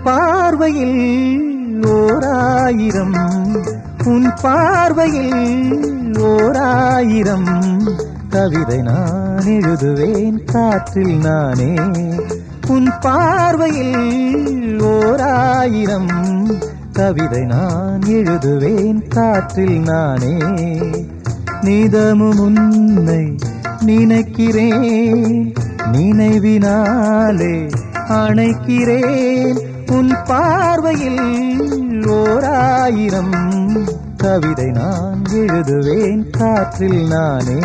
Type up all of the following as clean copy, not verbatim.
பார்வையில் ஓராயிரம், உன் பார்வையில் ஓராயிரம் கவிதை நான் எழுதுவேன் காற்றில் நானே. உன் பார்வையில் ஓராயிரம் கவிதை நான் எழுதுவேன் காற்றில் நானே. நிதமும் உன்னை நினைக்கிறேன், நினைவினாலே அணைக்கிறேன். உன் பார்வையில் ஓராயிரம் கவிதை நான் எழுதுவேன் காற்றில் நானே.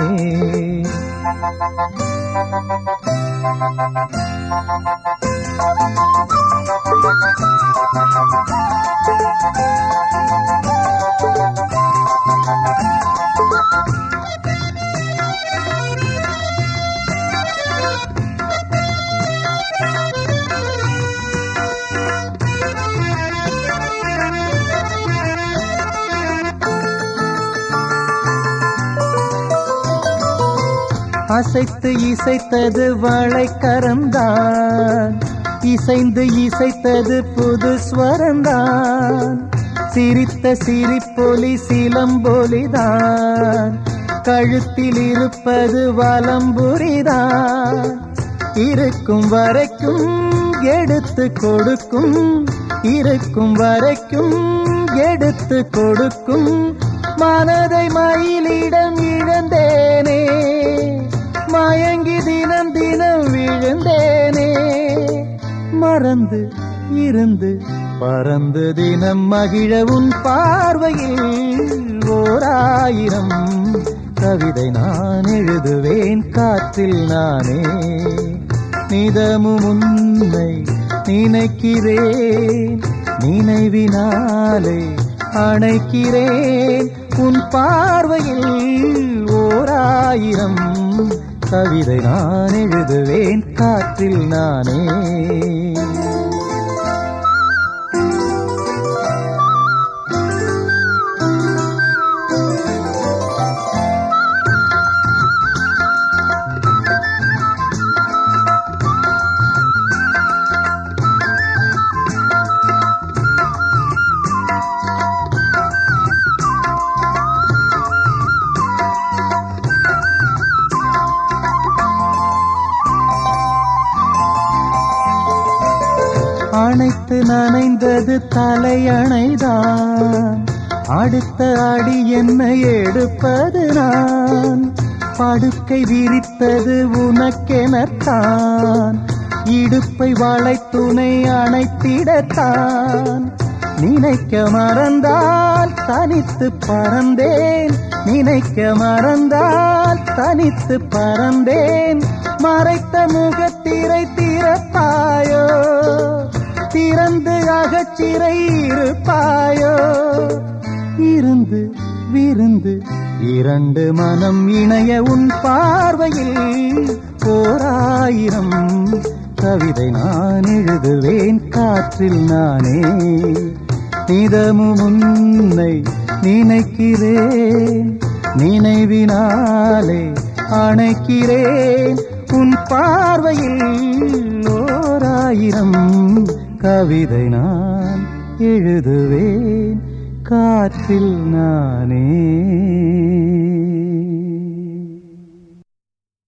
அசைத்து இசைத்தது வளைக்கரந்தான், இசைந்து இசைத்தது புது ஸ்வரந்தான். சிரித்த சிரிப்பொலி சிலம்பொலிதான், கழுத்தில் இருப்பது வலம்புரிதான். இருக்கும் வரைக்கும் எடுத்து கொடுக்கும், இருக்கும் வரைக்கும் எடுத்து கொடுக்கும். மனதை மயிலிடம் இழந்தேனே, மயங்கி தினம் தினம் விழுந்தேனே. மறந்து இருந்து பறந்து தினம் மகிழ உன் பார்வையில் ஓராயிரம் கவிதை நான் எழுதுவேன் காற்றில் நானே. நிதமும் உன்னை நினைக்கிறேன், நினைவினாலே அணைக்கிறேன். உன் பார்வையில் ஓராயிரம் கவிதை நான் எழுதுவேன் காற்றில் நானே. அணைத்து நனைந்தது தலையணைதான், அடுத்த அடி என்னை எடுப்பது நான். படுக்கை விரித்தது உனக்கெனத்தான், இடுப்பை வளைத்துணை அணைத்திடத்தான். நினைக்க மறந்தால் தனித்து பறந்தேன், நினைக்க மறந்தால் தனித்து பறந்தேன். மறைத்த முகத்திரை திறப்பாயோ, திறந்து அகச்சிறை இருப்பாயோ. இருந்து விருந்து இரண்டு மனம் இணைய உன் பார்வையில் ஓராயிரம் கவிதை நான் எழுதுவேன் காற்றில் நானே. நிதமும் உன்னை நினைக்கிறேன், நினைவினாலே அணைக்கிறேன். உன் பார்வையில் ஓராயிரம் கவிதை நான் எழுதுவேன் காற்றில் நானே.